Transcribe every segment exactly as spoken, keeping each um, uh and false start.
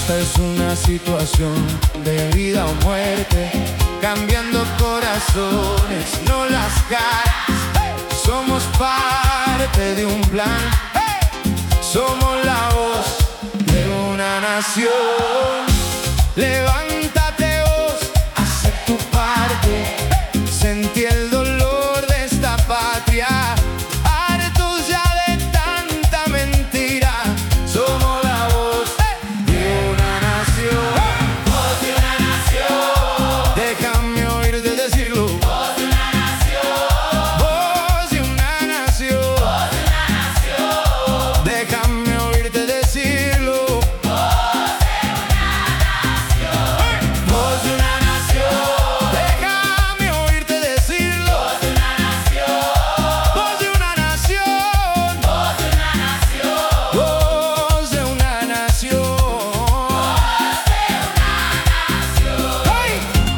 Esta es una situación de vida o muerte, cambiando corazones, no las caras. Somos parte de un plan, somos la voz de una nación. Levántate vos, haz tu parte, sentí el dolor de esta patria. Hartos ya de tanta mentira, somos la voz de una nación. Voz de una nación, déjame oírte decirlo. Voz de una nación, voz de una nación, voz de una nación, déjame oírte decirlo. Voz de una nación, déjame oírte decirlo. Voz de una nación, voz de una nación, voz de una nación, voz de una nación, voz de una nación. ¡Hey!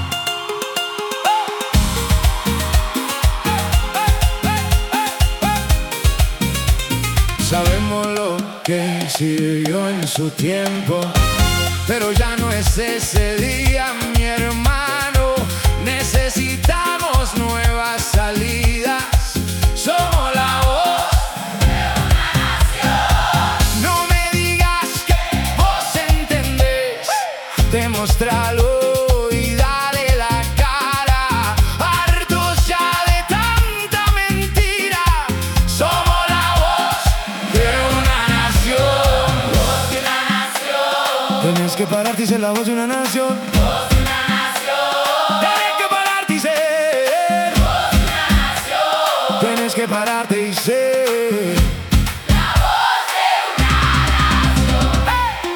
Sabemos lo que sirvió en su tiempo, pero ya no es ese día, mi hermano. Necesitamos nuevas salidas. Somos la voz de una nación. No me digas que vos entendés, demostralo y dale la cara. Hartos ya de tanta mentira, somos la voz de una nación. Voz de una nación. Tienes que pararte y ser la voz de una nación. Voz de una nación. Tienes que pararte y ser. Voz de una nación. Tienes que pararte y ser la voz de una nación. ¡Hey!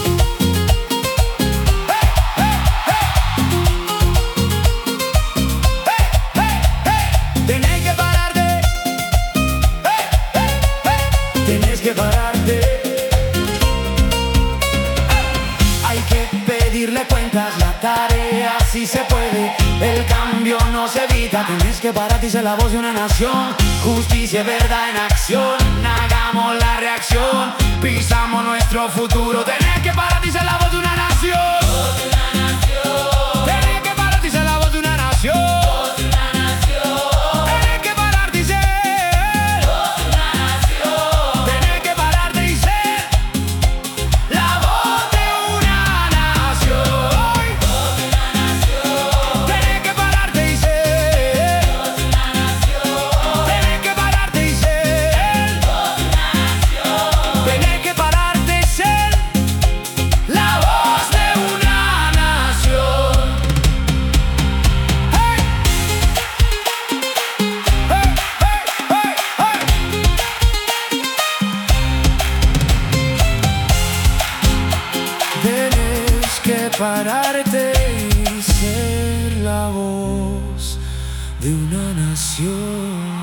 ¡Hey! ¡Hey! ¡Hey! ¡Hey! Tienes que pararte. ¡Hey! ¡Hey! ¡Hey! Tienes que pararte. Hay que pedirle cuentas, la tarea sí se puede, el cambio no se evita. Tienes que pararte y ser la voz de una nación. Justicia y verdad en acción, hagamos la reacción, pisamos nuestro futuro. Tienes que pararte y ser la voz de una nación. Voz de una nación. Tienes que pararte y ser la voz de una nación. Voz de una nación. Tienes que pararte y ser voz de una nación. Tienes que pararte y ser la voz de una nación. Voz de una nación. Tienes que pararte y ser voz de una nación. Tienes que pararte y ser voz de una nación. Tienes que pararte y ser la voz de una nación. ¡Hey! ¡Hey! ¡Hey! ¡Hey! ¡Hey! Tienes que pararte y ser la voz de una nación.